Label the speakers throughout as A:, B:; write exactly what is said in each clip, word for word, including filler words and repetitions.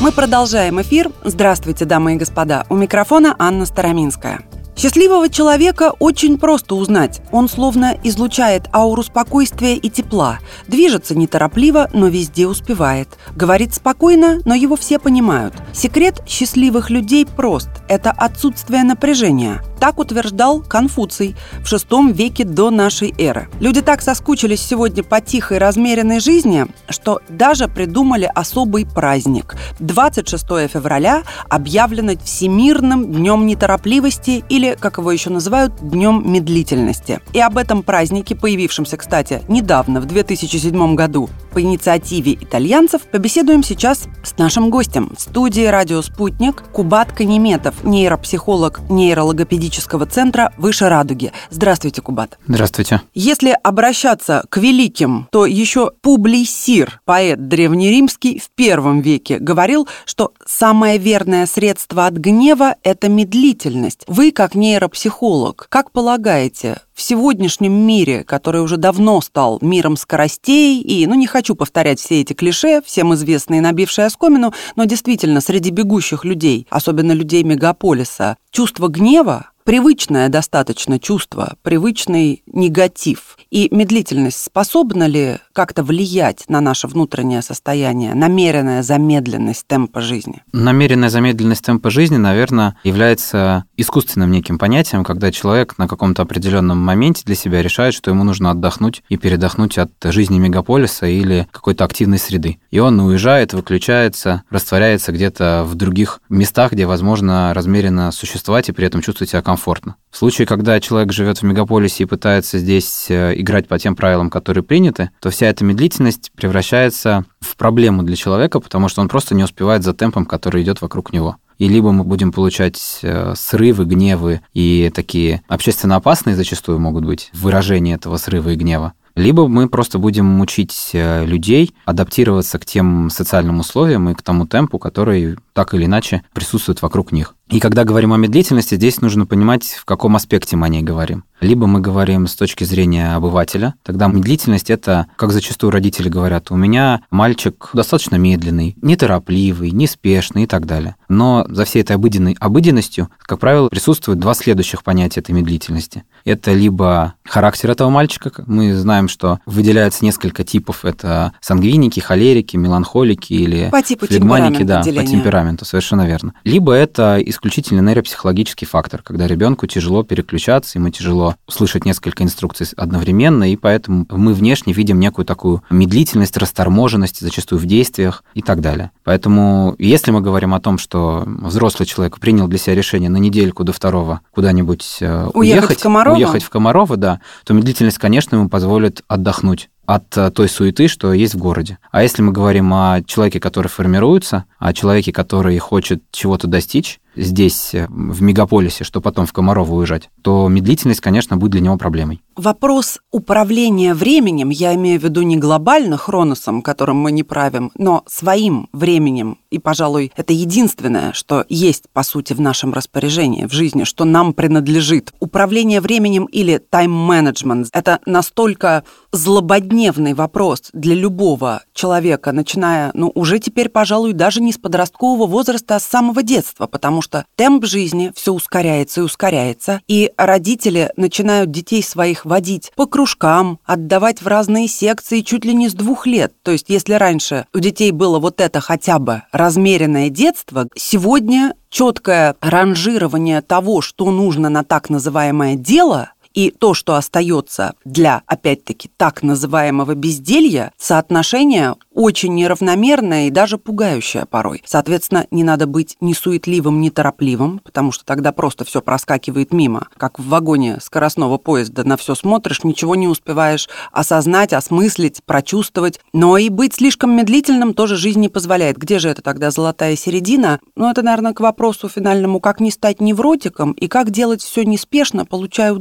A: Мы продолжаем эфир. Здравствуйте, дамы и господа. У микрофона Анна Староминская. Счастливого человека очень просто узнать. Он словно излучает ауру спокойствия и тепла, движется неторопливо, но везде успевает, говорит спокойно, но его все понимают. Секрет счастливых людей прост – это отсутствие напряжения. Так утверждал Конфуций в шестом веке до нашей эры. Люди так соскучились сегодня по тихой, размеренной жизни, что даже придумали особый праздник. двадцать шестого февраля объявлено Всемирным днем неторопливости или, как его еще называют, Днем медлительности. И об этом празднике, появившемся, кстати, недавно, в две тысячи седьмом году, по инициативе итальянцев, побеседуем сейчас с нашим гостем. В студии «Радио Спутник» Кубат Канеметов, нейропсихолог нейрологопедического центра «Выше радуги». Здравствуйте, Кубат.
B: Здравствуйте.
A: Если обращаться к великим, то еще Публий Сир, поэт древнеримский, в первом веке говорил, что самое верное средство от гнева – это медлительность. Вы, как нейропсихолог, как полагаете, в сегодняшнем мире, который уже давно стал миром скоростей, и, ну, не хочу повторять все эти клише, всем известные, набившие оскомину, но действительно, среди бегущих людей, особенно людей мегаполиса, чувство гнева, привычное достаточно чувство, привычный негатив. И медлительность способна ли как-то влиять на наше внутреннее состояние, намеренная замедленность темпа жизни?
B: Намеренная замедленность темпа жизни, наверное, является искусственным неким понятием, когда человек на каком-то определенном моменте для себя решает, что ему нужно отдохнуть и передохнуть от жизни мегаполиса или какой-то активной среды. И он уезжает, выключается, растворяется где-то в других местах, где возможно размеренно существовать и при этом чувствовать себя комфортно. комфортно. В случае, когда человек живет в мегаполисе и пытается здесь играть по тем правилам, которые приняты, то вся эта медлительность превращается в проблему для человека, потому что он просто не успевает за темпом, который идет вокруг него. И либо мы будем получать срывы, гневы, и такие общественно опасные зачастую могут быть выражения этого срыва и гнева, либо мы просто будем мучить людей, адаптироваться к тем социальным условиям и к тому темпу, который так или иначе присутствует вокруг них. И когда говорим о медлительности, здесь нужно понимать, в каком аспекте мы о ней говорим. Либо мы говорим с точки зрения обывателя, тогда медлительность – это, как зачастую родители говорят, у меня мальчик достаточно медленный, неторопливый, неспешный и так далее. Но за всей этой обыденной обыденностью, как правило, присутствуют два следующих понятия этой медлительности. Это либо характер этого мальчика, мы знаем, что выделяется несколько типов, это сангвиники, холерики, меланхолики или
A: по типу
B: флегматики, да,
A: деления.
B: по темпераменту, совершенно верно. Либо это исключительно нейропсихологический фактор, когда ребенку тяжело переключаться, ему тяжело услышать несколько инструкций одновременно, и поэтому мы внешне видим некую такую медлительность, расторможенность, зачастую в действиях и так далее. Поэтому если мы говорим о том, что взрослый человек принял для себя решение на недельку до второго куда-нибудь уехать,
A: уехать в Комарово,
B: уехать в Комарово, да, то медлительность, конечно, ему позволит отдохнуть от той суеты, что есть в городе. А если мы говорим о человеке, который формируется, о человеке, который хочет чего-то достичь здесь, в мегаполисе, что потом в Комарово уезжать, то медлительность, конечно, будет для него проблемой.
A: Вопрос управления временем, я имею в виду не глобально хроносом, которым мы не правим, но своим временем, и, пожалуй, это единственное, что есть, по сути, в нашем распоряжении, в жизни, что нам принадлежит. Управление временем или тайм-менеджмент – это настолько злободневный вопрос для любого человека, начиная, ну, уже теперь, пожалуй, даже не с подросткового возраста, а с самого детства, потому что темп жизни все ускоряется и ускоряется, и родители начинают детей своих водить по кружкам, отдавать в разные секции чуть ли не с двух лет. То есть, если раньше у детей было вот это хотя бы размеренное детство, сегодня четкое ранжирование того, что нужно на так называемое дело, и то, что остается для, опять-таки, так называемого безделья, соотношение очень неравномерное и даже пугающее порой. Соответственно, не надо быть ни суетливым, ни торопливым, потому что тогда просто все проскакивает мимо. Как в вагоне скоростного поезда, на все смотришь, ничего не успеваешь осознать, осмыслить, прочувствовать. Но и быть слишком медлительным тоже жизнь не позволяет. Где же это тогда золотая середина? Ну, это, наверное, к вопросу финальному, как не стать невротиком и как делать все неспешно, получая удовольствие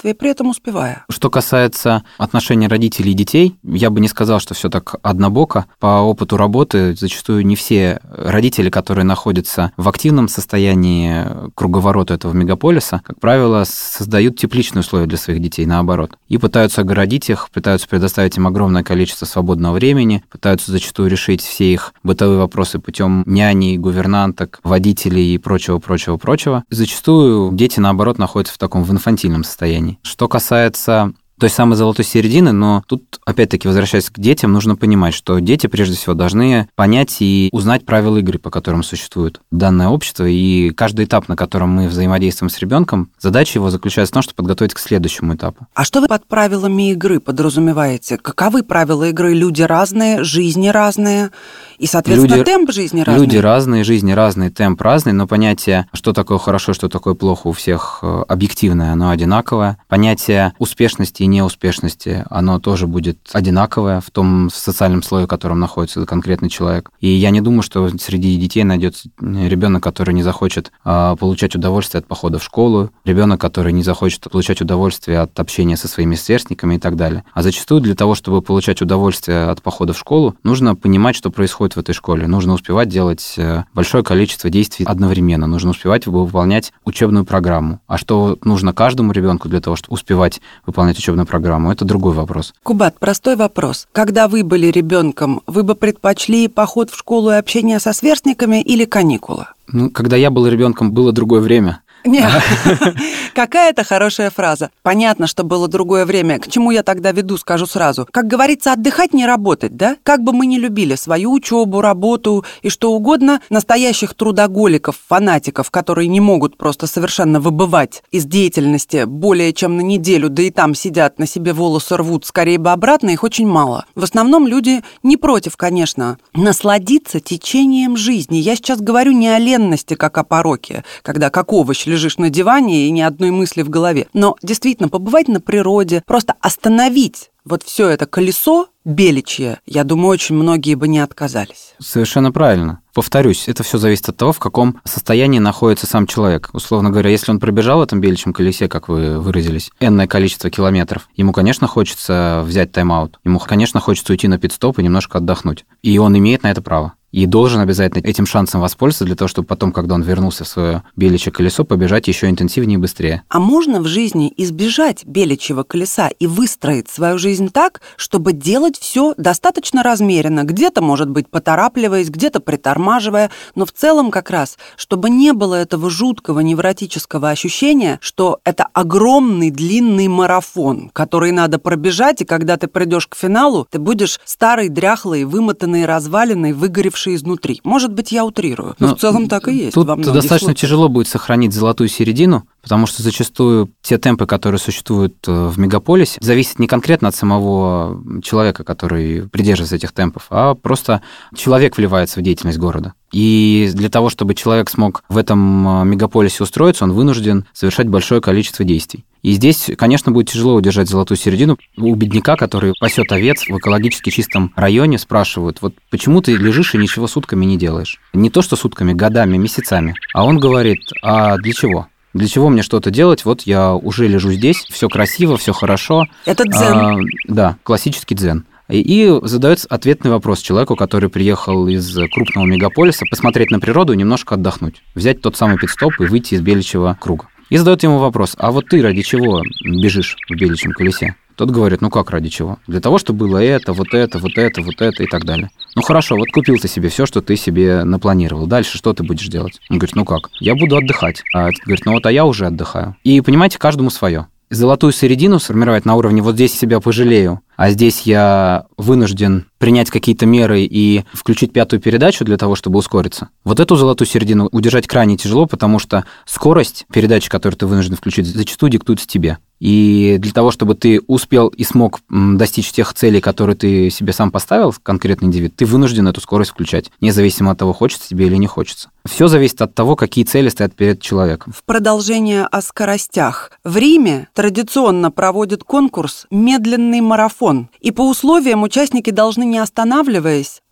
A: удовольствие, при этом успевая.
B: Что касается отношений родителей и детей, я бы не сказал, что все так однобоко. По опыту работы зачастую не все родители, которые находятся в активном состоянии круговорота этого мегаполиса, как правило, создают тепличные условия для своих детей, наоборот, и пытаются огородить их, пытаются предоставить им огромное количество свободного времени, пытаются зачастую решить все их бытовые вопросы путем няней, гувернанток, водителей и прочего, прочего, прочего. Зачастую дети, наоборот, находятся в таком в инфантильном состоянии. Что касается той самой золотой середины, но тут, опять-таки, возвращаясь к детям, нужно понимать, что дети, прежде всего, должны понять и узнать правила игры, по которым существует данное общество, и каждый этап, на котором мы взаимодействуем с ребенком, задача его заключается в том, чтобы подготовить к следующему этапу.
A: А что вы под правилами игры подразумеваете? Каковы правила игры? Люди разные, жизни разные, и, соответственно, люди, темп жизни разный?
B: Люди разные, жизни разные, темп разный, но понятие, что такое хорошо, что такое плохо, у всех объективное, оно одинаковое. Понятие успешности и неуспешности, оно тоже будет одинаковое в том социальном слое, в котором находится конкретный человек. И я не думаю, что среди детей найдется ребенок, который не захочет получать удовольствие от похода в школу, ребенок, который не захочет получать удовольствие от общения со своими сверстниками и так далее. А зачастую для того, чтобы получать удовольствие от похода в школу, нужно понимать, что происходит в этой школе. Нужно успевать делать большое количество действий одновременно. Нужно успевать выполнять учебную программу. А что нужно каждому ребенку для того, чтобы успевать выполнять учебную программу, это другой вопрос.
A: Кубат, простой вопрос. Когда вы были ребенком, вы бы предпочли поход в школу и общение со сверстниками или каникулы?
B: Ну, когда я был ребенком, было другое время.
A: Нет, какая-то хорошая фраза. Понятно, что было другое время. К чему я тогда веду, скажу сразу. Как говорится, отдыхать, не работать, да? Как бы мы ни любили свою учебу, работу и что угодно, настоящих трудоголиков, фанатиков, которые не могут просто совершенно выбывать из деятельности более чем на неделю, да и там сидят, на себе волосы рвут, скорее бы обратно, их очень мало. В основном люди не против, конечно, насладиться течением жизни. Я сейчас говорю не о ленности, как о пороке, когда как овощ лежишь на диване и ни одной мысли в голове. Но действительно, побывать на природе, просто остановить вот все это колесо беличье, я думаю, очень многие бы не отказались.
B: Совершенно правильно. Повторюсь, это все зависит от того, в каком состоянии находится сам человек. Условно говоря, если он пробежал в этом беличьем колесе, как вы выразились, энное количество километров, ему, конечно, хочется взять тайм-аут. Ему, конечно, хочется уйти на пит-стоп и немножко отдохнуть. И он имеет на это право. И должен обязательно этим шансом воспользоваться для того, чтобы потом, когда он вернулся в свое беличье колесо, побежать еще интенсивнее и быстрее.
A: А можно в жизни избежать беличьего колеса и выстроить свою жизнь так, чтобы делать все достаточно размеренно, где-то, может быть, поторапливаясь, где-то притормаживая, но в целом как раз, чтобы не было этого жуткого невротического ощущения, что это огромный длинный марафон, который надо пробежать, и когда ты придешь к финалу, ты будешь старый, дряхлый, вымотанный, разваленный, выгоревший изнутри. Может быть, я утрирую, но, но в целом так и есть.
B: Тут достаточно случаях. Тяжело будет сохранить золотую середину, потому что зачастую те темпы, которые существуют в мегаполисе, зависят не конкретно от самого человека, который придерживается этих темпов, а просто человек вливается в деятельность города. И для того, чтобы человек смог в этом мегаполисе устроиться, он вынужден совершать большое количество действий. И здесь, конечно, будет тяжело удержать золотую середину. У бедняка, который пасет овец в экологически чистом районе, спрашивают, вот почему ты лежишь и ничего сутками не делаешь? Не то, что сутками, годами, месяцами. А он говорит, а для чего? Для чего мне что-то делать? Вот я уже лежу здесь, все красиво, все хорошо.
A: Это дзен.
B: А, да, классический дзен. И задается ответный вопрос человеку, который приехал из крупного мегаполиса, посмотреть на природу и немножко отдохнуть. Взять тот самый пит-стоп и выйти из беличьего круга. И задает ему вопрос, а вот ты ради чего бежишь в беличьем колесе? Тот говорит, ну как ради чего? Для того, чтобы было это, вот это, вот это, вот это и так далее. Ну хорошо, вот купил ты себе все, что ты себе напланировал. Дальше что ты будешь делать? Он говорит, ну как? Я буду отдыхать. А этот говорит, ну вот, а я уже отдыхаю. И понимаете, каждому свое. Золотую середину сформировать на уровне вот здесь себя пожалею, а здесь я вынужден принять какие-то меры и включить пятую передачу для того, чтобы ускориться. Вот эту золотую середину удержать крайне тяжело, потому что скорость передачи, которую ты вынужден включить, зачастую диктуется тебе. И для того, чтобы ты успел и смог достичь тех целей, которые ты себе сам поставил, конкретный индивид, ты вынужден эту скорость включать, независимо от того, хочется тебе или не хочется. Все зависит от того, какие цели стоят перед человеком.
A: В продолжение о скоростях. В Риме традиционно проводят конкурс «Медленный марафон». И по условиям участники должны, не останавливаясь,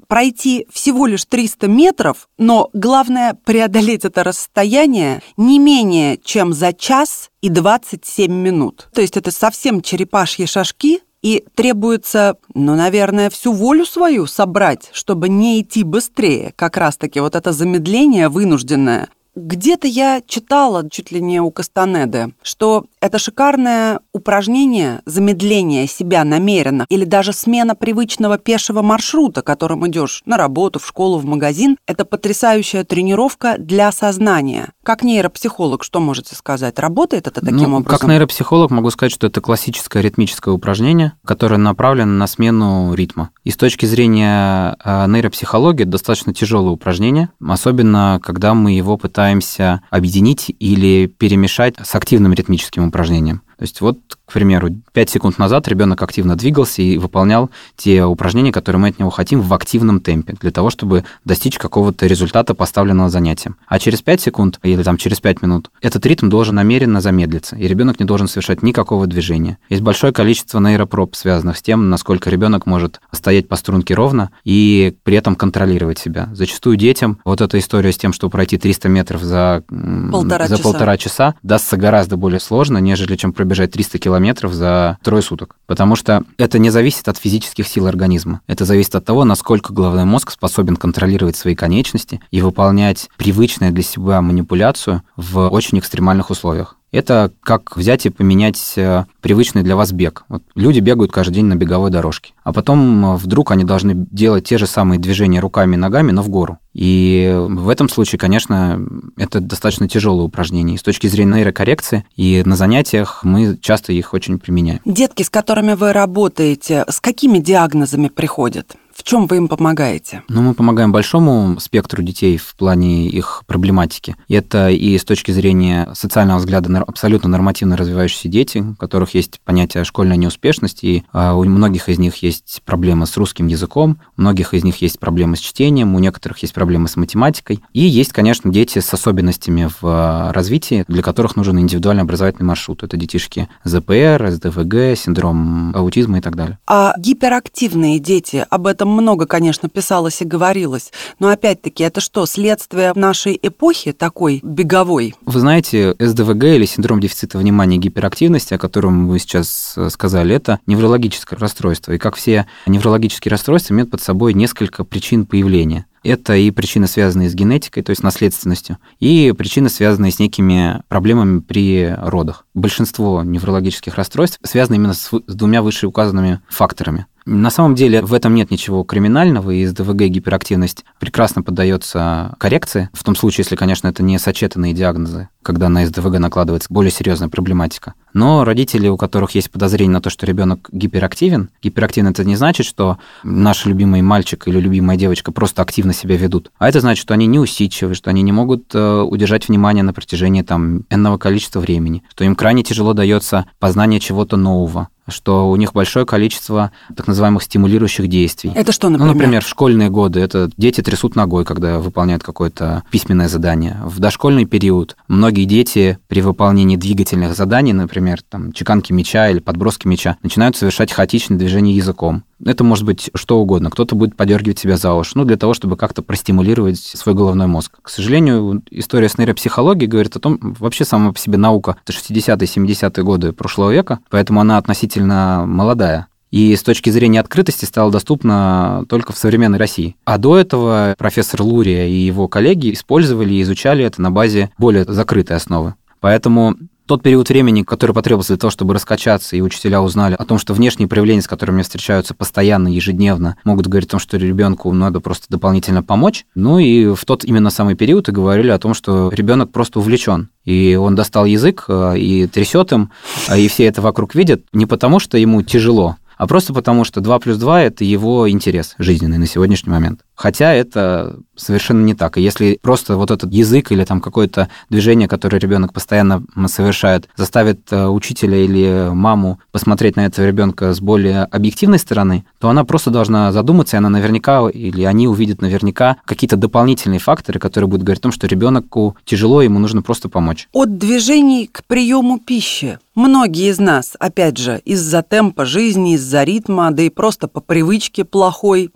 A: пройти всего лишь триста метров, но главное преодолеть это расстояние не менее чем за час и двадцать семь минут. То есть это совсем черепашьи шажки, и требуется, ну, наверное, всю волю свою собрать, чтобы не идти быстрее. Как раз-таки вот это замедление вынужденное. Где-то я читала, чуть ли не у Кастанеды, что это шикарное упражнение замедления себя намеренно или даже смена привычного пешего маршрута, которым идешь на работу, в школу, в магазин. Это потрясающая тренировка для сознания. Как нейропсихолог, что можете сказать? Работает это таким
B: ну,
A: образом?
B: Как нейропсихолог могу сказать, что это классическое ритмическое упражнение, которое направлено на смену ритма. И с точки зрения нейропсихологии это достаточно тяжелое упражнение, особенно когда мы его пытаемся объединить или перемешать с активным ритмическим упражнением. То есть вот, к примеру, пять секунд назад ребенок активно двигался и выполнял те упражнения, которые мы от него хотим, в активном темпе, для того, чтобы достичь какого-то результата поставленного занятием. А через пять секунд или там через пять минут этот ритм должен намеренно замедлиться, и ребенок не должен совершать никакого движения. Есть большое количество нейропроб, связанных с тем, насколько ребенок может стоять по струнке ровно и при этом контролировать себя. Зачастую детям вот эта история с тем, что пройти триста метров за полтора, за часа. полтора часа дастся гораздо более сложно, нежели чем пробежать триста километров за трое суток. Потому что это не зависит от физических сил организма. Это зависит от того, насколько головной мозг способен контролировать свои конечности и выполнять привычную для себя манипуляцию в очень экстремальных условиях. Это как взять и поменять привычный для вас бег. Вот люди бегают каждый день на беговой дорожке, а потом вдруг они должны делать те же самые движения руками и ногами, но в гору. И в этом случае, конечно, это достаточно тяжелое упражнение. И с точки зрения нейрокоррекции и на занятиях мы часто их очень применяем.
A: Детки, с которыми вы работаете, с какими диагнозами приходят? В чем вы им помогаете?
B: Ну, мы помогаем большому спектру детей в плане их проблематики. И это и с точки зрения социального взгляда абсолютно нормативно развивающиеся дети, у которых есть понятие школьной неуспешности, и у многих из них есть проблемы с русским языком, у многих из них есть проблемы с чтением, у некоторых есть проблемы с математикой. И есть, конечно, дети с особенностями в развитии, для которых нужен индивидуальный образовательный маршрут. Это детишки ЗПР, СДВГ, синдром аутизма и так далее.
A: А гиперактивные дети, об этом много, конечно, писалось и говорилось, но опять-таки это что, следствие нашей эпохи такой беговой?
B: Вы знаете, СДВГ или синдром дефицита внимания и гиперактивности, о котором вы сейчас сказали, это неврологическое расстройство. И как все неврологические расстройства имеют под собой несколько причин появления. Это и причины, связанные с генетикой, то есть наследственностью, и причины, связанные с некими проблемами при родах. Большинство неврологических расстройств связаны именно с двумя вышеуказанными факторами. На самом деле в этом нет ничего криминального, и СДВГ и гиперактивность прекрасно поддается коррекции, в том случае, если, конечно, это не сочетанные диагнозы, когда на СДВГ накладывается более серьезная проблематика. Но родители, у которых есть подозрение на то, что ребенок гиперактивен, гиперактивен это не значит, что наш любимый мальчик или любимая девочка просто активно себя ведут, а это значит, что они неусидчивы, что они не могут удержать внимание на протяжении там энного количества времени, что им крайне тяжело дается познание чего-то нового, что у них большое количество так называемых стимулирующих действий.
A: Это что, например?
B: Ну, например, в школьные годы это дети трясут ногой, когда выполняют какое-то письменное задание. В дошкольный период многие дети при выполнении двигательных заданий, например, там, чеканки мяча или подброски мяча, начинают совершать хаотичные движения языком. Это может быть что угодно. Кто-то будет подергивать себя за уши, ну, для того, чтобы как-то простимулировать свой головной мозг. К сожалению, история с нейропсихологией говорит о том, вообще сама по себе наука, это шестидесятые, семидесятые годы прошлого века, поэтому она относительно молодая. И с точки зрения открытости стала доступна только в современной России. А до этого профессор Лурия и его коллеги использовали и изучали это на базе более закрытой основы. Поэтому тот период времени, который потребовался для того, чтобы раскачаться, и учителя узнали о том, что внешние проявления, с которыми встречаются постоянно, ежедневно, могут говорить о том, что ребенку надо просто дополнительно помочь. Ну и в тот именно самый период и говорили о том, что ребенок просто увлечен. И он достал язык и трясет им, и все это вокруг видят не потому, что ему тяжело, а просто потому, что два плюс два – это его интерес жизненный на сегодняшний момент. Хотя это совершенно не так. И если просто вот этот язык или там какое-то движение, которое ребенок постоянно совершает, заставит учителя или маму посмотреть на этого ребенка с более объективной стороны, то она просто должна задуматься, и она наверняка, или они увидят наверняка какие-то дополнительные факторы, которые будут говорить о том, что ребенку тяжело, ему нужно просто помочь.
A: От движений к приему пищи. Многие из нас, опять же, из-за темпа жизни, из-за ритма, да и просто по привычке плохой,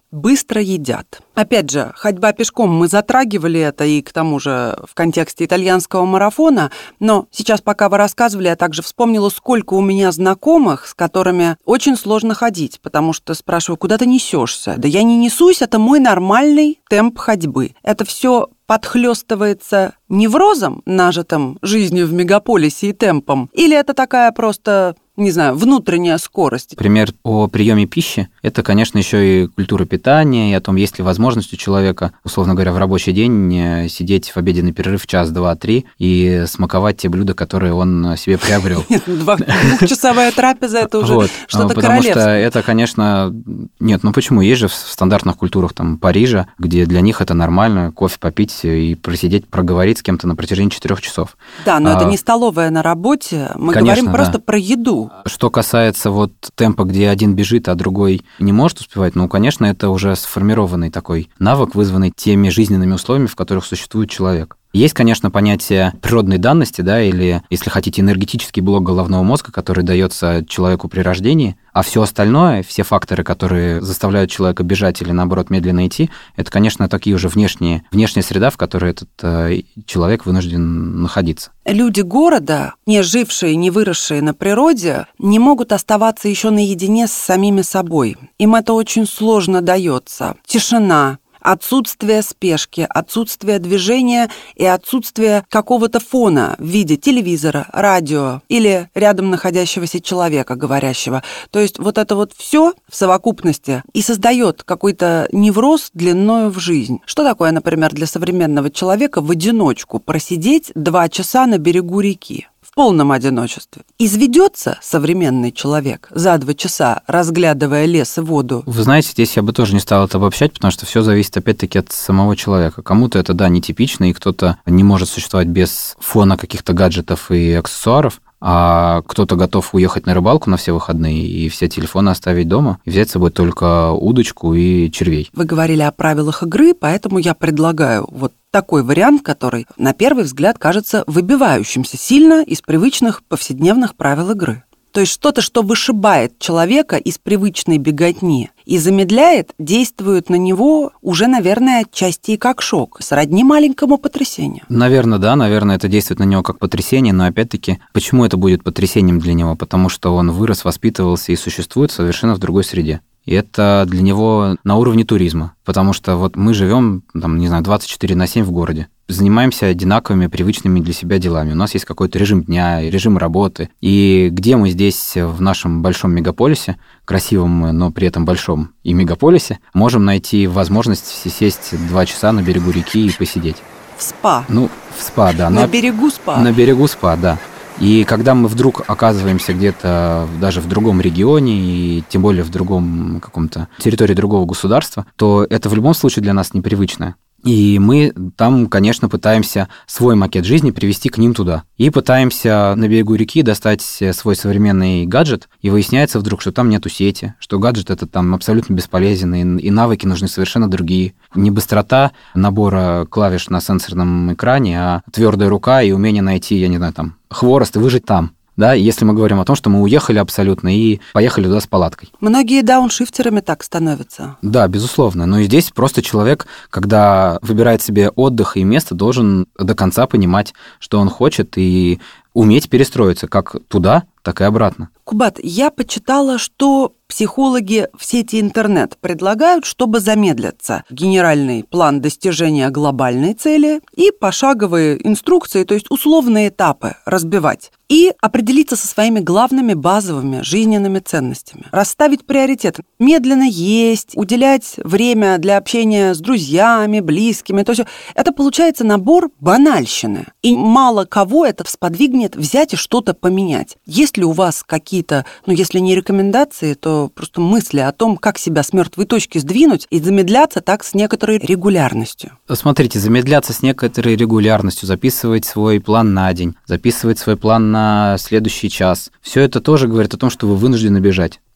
A: быстро едят. Опять же, ходьба пешком, мы затрагивали это и к тому же в контексте итальянского марафона, но сейчас, пока вы рассказывали, я также вспомнила, сколько у меня знакомых, с которыми очень сложно ходить, потому что спрашиваю, куда ты несешься? Да я не несусь, это мой нормальный темп ходьбы. Это все подхлёстывается неврозом, нажитым жизнью в мегаполисе и темпом, или это такая просто, не знаю, внутренняя скорость?
B: Пример о приеме пищи – это, конечно, еще и культура питания, и о том, есть ли возможность у человека, условно говоря, в рабочий день сидеть в обеденный перерыв час, два, три и смаковать те блюда, которые он себе приобрел.
A: Двухчасовая трапеза – это уже что-то королевское.
B: Потому что это, конечно… Нет, ну почему? Есть же в стандартных культурах там Парижа, где для них это нормально, кофе попить и просидеть, проговорить с кем-то на протяжении четырех часов.
A: Да, но а, это не столовая на работе, мы
B: конечно,
A: говорим просто
B: да.
A: про еду.
B: Что касается вот темпа, где один бежит, а другой не может успевать, ну, конечно, это уже сформированный такой навык, вызванный теми жизненными условиями, в которых существует человек. Есть, конечно, понятие природной данности, да, или, если хотите, энергетический блок головного мозга, который дается человеку при рождении, а все остальное, все факторы, которые заставляют человека бежать или, наоборот, медленно идти, это, конечно, такие уже внешние, внешняя среда, в которой этот э, человек вынужден находиться.
A: Люди города, не жившие, не выросшие на природе, не могут оставаться еще наедине с самими собой. Им это очень сложно дается. Тишина, отсутствие спешки, отсутствие движения и отсутствие какого-то фона в виде телевизора, радио или рядом находящегося человека, говорящего. То есть вот это вот все в совокупности и создает какой-то невроз длиною в жизнь. Что такое, например, для современного человека в одиночку просидеть два часа на берегу реки? В полном одиночестве. Изведется современный человек за два часа, разглядывая лес и воду?
B: Вы знаете, здесь я бы тоже не стал это обобщать, потому что все зависит опять-таки от самого человека. Кому-то это, да, нетипично, и кто-то не может существовать без фона каких-то гаджетов и аксессуаров, а кто-то готов уехать на рыбалку на все выходные и все телефоны оставить дома и взять с собой только удочку и червей.
A: Вы говорили о правилах игры, поэтому я предлагаю вот такой вариант, который на первый взгляд кажется выбивающимся сильно из привычных повседневных правил игры. То есть что-то, что вышибает человека из привычной беготни и замедляет, действует на него уже, наверное, отчасти и как шок, сродни маленькому потрясению.
B: Наверное, да, наверное, это действует на него как потрясение, но опять-таки, почему это будет потрясением для него? Потому что он вырос, воспитывался и существует совершенно в другой среде. И это для него на уровне туризма, потому что вот мы живем, там, не знаю, двадцать четыре на семь в городе, занимаемся одинаковыми, привычными для себя делами. У нас есть какой-то режим дня, режим работы. И где мы здесь, в нашем большом мегаполисе, красивом, но при этом большом и мегаполисе, можем найти возможность сесть два часа на берегу реки и посидеть?
A: В спа.
B: Ну, в спа, да.
A: На, на берегу спа.
B: На берегу спа, да. И когда мы вдруг оказываемся где-то даже в другом регионе, и тем более в другом каком-то территории другого государства, то это в любом случае для нас непривычно. И мы там, конечно, пытаемся свой макет жизни привести к ним туда. И пытаемся на берегу реки достать свой современный гаджет, и выясняется вдруг, что там нету сети, что гаджет этот там абсолютно бесполезен, и, и навыки нужны совершенно другие. Не быстрота набора клавиш на сенсорном экране, а твердая рука и умение найти, я не знаю, там, хворост и выжить там. Да, если мы говорим о том, что мы уехали абсолютно и поехали туда с палаткой.
A: Многие дауншифтерами так становятся.
B: Да, безусловно. Но и здесь просто человек, когда выбирает себе отдых и место, должен до конца понимать, что он хочет, и уметь перестроиться как туда, так и обратно.
A: Кубат, я почитала, что психологи в сети интернет предлагают, чтобы замедлиться, генеральный план достижения глобальной цели и пошаговые инструкции, то есть условные этапы разбивать, и определиться со своими главными базовыми жизненными ценностями, расставить приоритеты, медленно есть, уделять время для общения с друзьями, близкими, то есть это получается набор банальщины, и мало кого это сподвигнет взять и что-то поменять. Есть ли у вас какие-то, ну если не рекомендации, то просто мысли о том, как себя с мертвой точки сдвинуть и замедляться так с некоторой регулярностью?
B: Смотрите, замедляться с некоторой регулярностью, записывать свой план на день, записывать свой план на следующий час. Все это тоже говорит о том, что вы вынуждены бежать.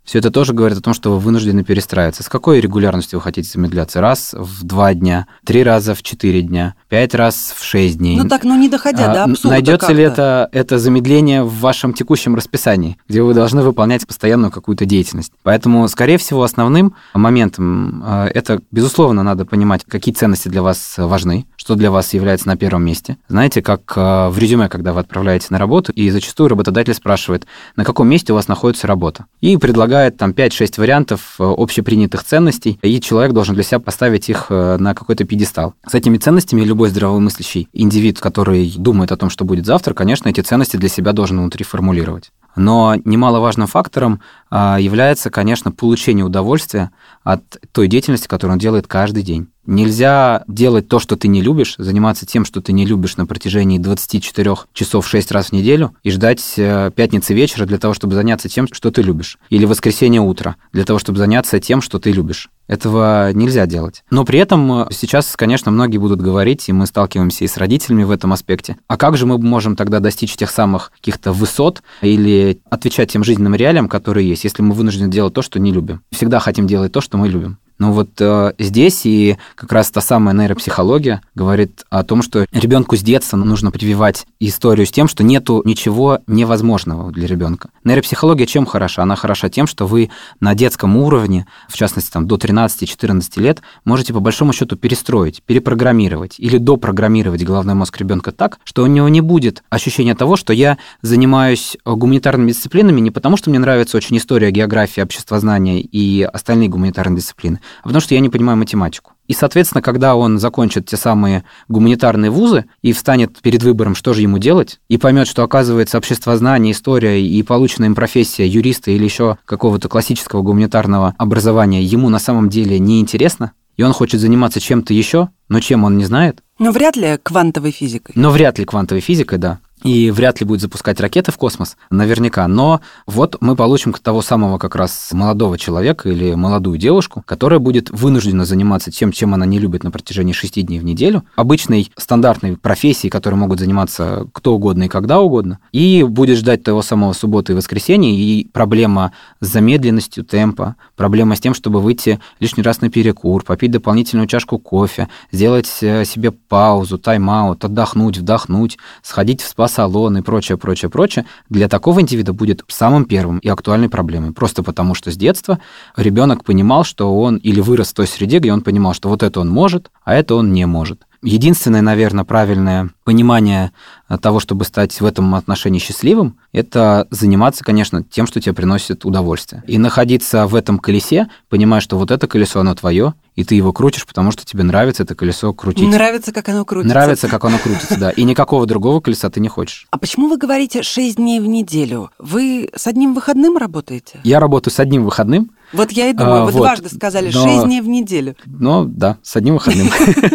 B: Все это тоже говорит о том, что вы вынуждены перестраиваться. С какой регулярностью вы хотите замедляться? Раз в два дня, три раза в четыре дня, пять раз в шесть дней.
A: Ну так, ну не доходя до абсурда.
B: Найдется
A: как-то.
B: ли это, это замедление в вашем текущем расписании, где вы должны выполнять постоянную какую-то деятельность? Поэтому, скорее всего, основным моментом это, безусловно, надо понимать, какие ценности для вас важны, что для вас является на первом месте. Знаете, как в резюме, когда вы отправляете на работу, и зачастую работодатель спрашивает, на каком месте у вас находится работа, и предлагает там пять-шесть вариантов общепринятых ценностей, и человек должен для себя поставить их на какой-то пьедестал. С этими ценностями любой здравомыслящий индивид, который думает о том, что будет завтра, конечно, эти ценности для себя должен внутри формулировать. Но немаловажным фактором является, конечно, получение удовольствия от той деятельности, которую он делает каждый день. Нельзя делать то, что ты не любишь, заниматься тем, что ты не любишь на протяжении двадцати четырёх часов шесть раз в неделю и ждать пятницы вечера для того, чтобы заняться тем, что ты любишь. Или воскресенье утра для того, чтобы заняться тем, что ты любишь. Этого нельзя делать. Но при этом сейчас, конечно, многие будут говорить, и мы сталкиваемся и с родителями в этом аспекте. А как же мы можем тогда достичь тех самых каких-то высот или отвечать тем жизненным реалиям, которые есть, если мы вынуждены делать то, что не любим? Всегда хотим делать то, что мы любим. Но вот э, здесь и как раз та самая нейропсихология говорит о том, что ребенку с детства нужно прививать историю с тем, что нету ничего невозможного для ребенка. Нейропсихология чем хороша? Она хороша тем, что вы на детском уровне, в частности, там, до тринадцати-четырнадцати лет, можете по большому счету перестроить, перепрограммировать или допрограммировать головной мозг ребенка так, что у него не будет ощущения того, что я занимаюсь гуманитарными дисциплинами не потому, что мне нравится очень история, география, обществознание и остальные гуманитарные дисциплины, а потому что я не понимаю математику. И, соответственно, когда он закончит те самые гуманитарные вузы и встанет перед выбором, что же ему делать, и поймет, что, оказывается, обществознание, история и полученная им профессия юриста или еще какого-то классического гуманитарного образования ему на самом деле неинтересно, и он хочет заниматься чем-то еще, но чем он не знает.
A: Но вряд ли квантовой физикой.
B: Но вряд ли квантовой физикой, да. И вряд ли будет запускать ракеты в космос, наверняка. Но вот мы получим того самого как раз молодого человека или молодую девушку, которая будет вынуждена заниматься тем, чем она не любит на протяжении шести дней в неделю, обычной стандартной профессией, которой могут заниматься кто угодно и когда угодно, и будет ждать того самого субботы и воскресенья, и проблема с замедленностью темпа, проблема с тем, чтобы выйти лишний раз на перекур, попить дополнительную чашку кофе, сделать себе паузу, тайм-аут, отдохнуть, вдохнуть, сходить в спа салон и прочее, прочее, прочее, для такого индивида будет самым первым и актуальной проблемой. Просто потому, что с детства ребенок понимал, что он или вырос в той среде, где он понимал, что вот это он может, а это он не может. Единственное, наверное, правильное понимание того, чтобы стать в этом отношении счастливым, это заниматься, конечно, тем, что тебе приносит удовольствие. И находиться в этом колесе, понимая, что вот это колесо, оно твое, и ты его крутишь, потому что тебе нравится это колесо крутить.
A: Нравится, как оно крутится.
B: Нравится, как оно крутится, да. И никакого другого колеса ты не хочешь.
A: А почему вы говорите шесть дней в неделю? Вы с одним выходным работаете?
B: Я работаю с одним выходным.
A: Вот я и думаю,
B: а,
A: вы
B: вот.
A: дважды сказали
B: Но...
A: шесть дней в неделю.
B: Ну, да, с одним выходным.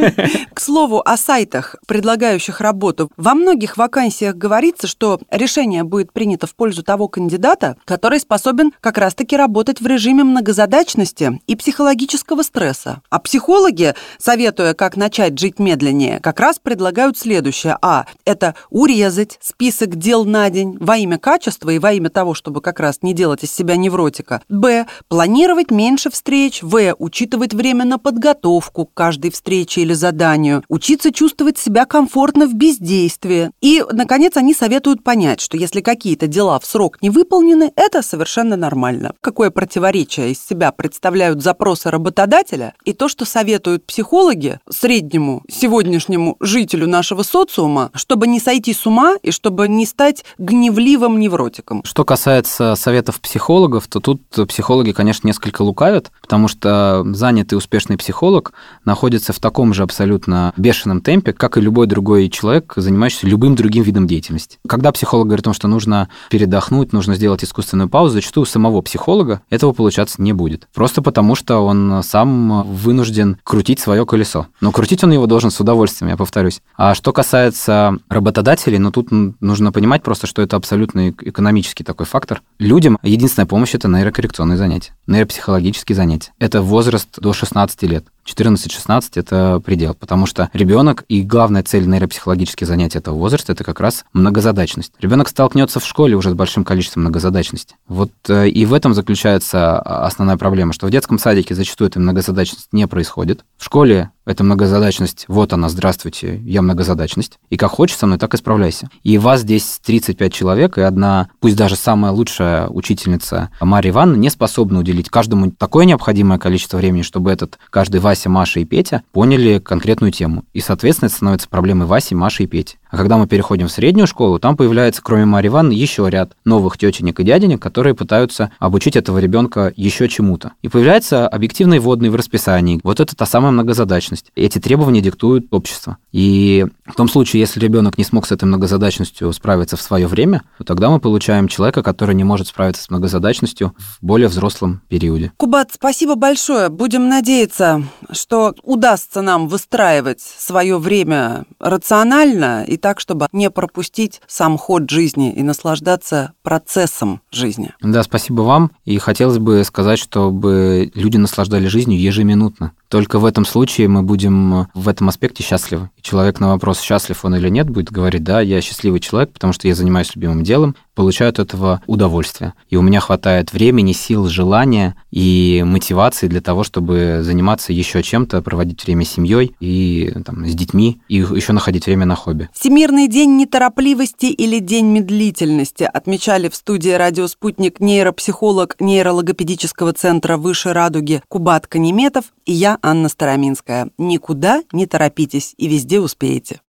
A: К слову, о сайтах, предлагающих работу. Во многих вакансиях говорится, что решение будет принято в пользу того кандидата, который способен как раз-таки работать в режиме многозадачности и психологического стресса. А психологи, советуя, как начать жить медленнее, как раз предлагают следующее. А. Это урезать список дел на день во имя качества и во имя того, чтобы как раз не делать из себя невротика. Б. Планировать меньше встреч. В. Учитывать время на подготовку к каждой встрече или заданию. Учиться чувствовать себя комфортно в бездействии. И, наконец, они советуют понять, что если какие-то дела в срок не выполнены, это совершенно нормально. Какое противоречие из себя представляют запросы работодателя и то, что советуют психологи среднему сегодняшнему жителю нашего социума, чтобы не сойти с ума и чтобы не стать гневливым невротиком.
B: Что касается советов психологов, то тут психологи, конечно, несколько лукавят, потому что занятый успешный психолог находится в таком же абсолютно бешеном темпе, как и любой другой человек, занимающийся любым другим видом деятельности. Когда психолог говорит о том, что нужно передохнуть, нужно сделать искусственную паузу, зачастую у самого психолога этого получаться не будет. Просто потому, что он сам вынужден крутить свое колесо. Но крутить он его должен с удовольствием, я повторюсь. А что касается работодателей, ну тут нужно понимать просто, что это абсолютно экономический такой фактор. Людям единственная помощь – это нейрокоррекционные занятия, нейропсихологические занятия. Это возраст до шестнадцати лет. четырнадцать-шестнадцать – это предел, потому что ребенок и главная цель нейропсихологических занятий этого возраста – это как раз многозадачность. Ребенок столкнется в школе уже с большим количеством многозадачности. Вот и в этом заключается основная проблема, что в детском садике зачастую эта многозадачность не происходит. В школе эта многозадачность, вот она, здравствуйте, я многозадачность. И как хочешь со мной, так и справляйся. И вас здесь тридцать пять человек, и одна, пусть даже самая лучшая учительница Марья Ивановна не способна уделить каждому такое необходимое количество времени, чтобы этот каждый Вася, Маша и Петя поняли конкретную тему. И, соответственно, это становится проблемой Васи, Маши и Пети. А когда мы переходим в среднюю школу, там появляется, кроме Марьи Ивановны, еще ряд новых тетенек и дяденек, которые пытаются обучить этого ребенка еще чему-то. И появляется объективный вводный в расписании. Вот это та самая многозадачность. Эти требования диктуют общество. И в том случае, если ребенок не смог с этой многозадачностью справиться в свое время, то тогда мы получаем человека, который не может справиться с многозадачностью в более взрослом периоде.
A: Кубат, спасибо большое. Будем надеяться, что удастся нам выстраивать свое время рационально и так, чтобы не пропустить сам ход жизни и наслаждаться процессом жизни.
B: Да, спасибо вам. И хотелось бы сказать, чтобы люди наслаждались жизнью ежеминутно. Только в этом случае мы будем в этом аспекте счастливы. И человек на вопрос, счастлив он или нет, будет говорить: да, я счастливый человек, потому что я занимаюсь любимым делом, получаю от этого удовольствие. И у меня хватает времени, сил, желания и мотивации для того, чтобы заниматься еще чем-то, проводить время с семьей и там, с детьми, и еще находить время на хобби.
A: Всемирный день неторопливости или день медлительности отмечали в студии «Радио Спутник» нейропсихолог нейрологопедического центра «Выше радуги» Кубат Каниметов и я, Анна Староминская. Никуда не торопитесь и везде успеете.